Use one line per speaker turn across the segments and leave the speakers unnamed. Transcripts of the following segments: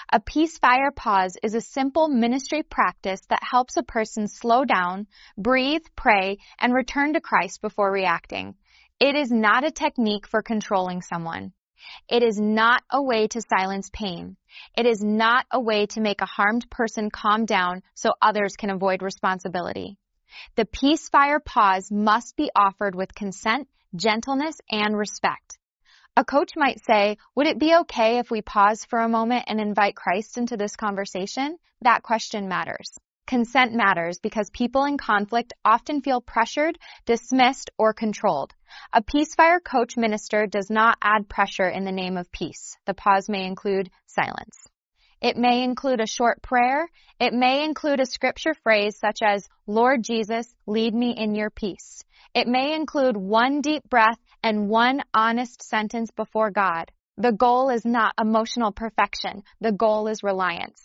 A peace fire pause is a simple ministry practice that helps a person slow down, breathe, pray, and return to Christ before reacting. It is not a technique for controlling someone. It is not a way to silence pain. It is not a way to make a harmed person calm down so others can avoid responsibility. The peace fire pause must be offered with consent, gentleness, and respect. A coach might say, would it be okay if we pause for a moment and invite Christ into this conversation? That question matters. Consent matters because people in conflict often feel pressured, dismissed, or controlled. A peace fire coach minister does not add pressure in the name of peace. The pause may include silence. It may include a short prayer. It may include a scripture phrase such as, Lord Jesus, lead me in your peace. It may include one deep breath and one honest sentence before God. The goal is not emotional perfection. The goal is reliance.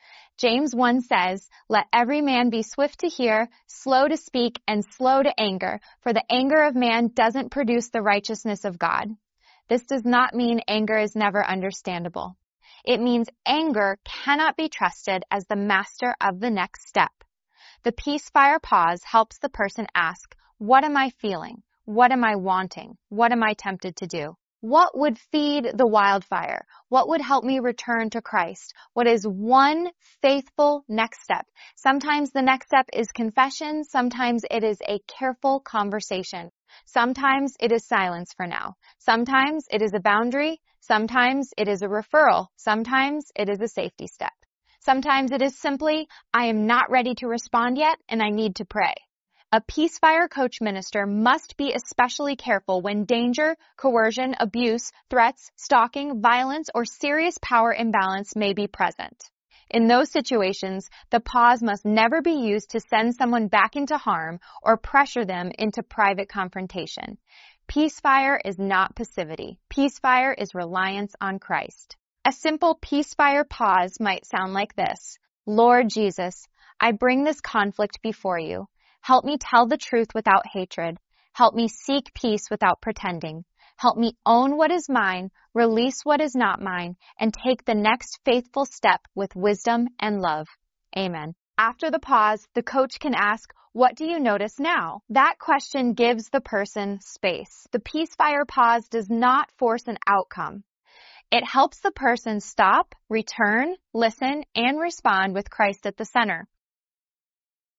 James 1 says, let every man be swift to hear, slow to speak, and slow to anger, for the anger of man doesn't produce the righteousness of God. This does not mean anger is never understandable. It means anger cannot be trusted as the master of the next step. The peace fire pause helps the person ask, what am I feeling? What am I wanting? What am I tempted to do? What would feed the wildfire? What would help me return to Christ? What is one faithful next step? Sometimes the next step is confession. Sometimes it is a careful conversation. Sometimes it is silence for now. Sometimes it is a boundary. Sometimes it is a referral. Sometimes it is a safety step. Sometimes it is simply, I am not ready to respond yet and I need to pray. A peace fire coach minister must be especially careful when danger, coercion, abuse, threats, stalking, violence, or serious power imbalance may be present. In those situations, the pause must never be used to send someone back into harm or pressure them into private confrontation. Peace fire is not passivity. Peace fire is reliance on Christ. A simple peace fire pause might sound like this. Lord Jesus, I bring this conflict before you. Help me tell the truth without hatred. Help me seek peace without pretending. Help me own what is mine, release what is not mine, and take the next faithful step with wisdom and love. Amen. After the pause, the coach can ask, what do you notice now? That question gives the person space. The peace fire pause does not force an outcome. It helps the person stop, return, listen, and respond with Christ at the center.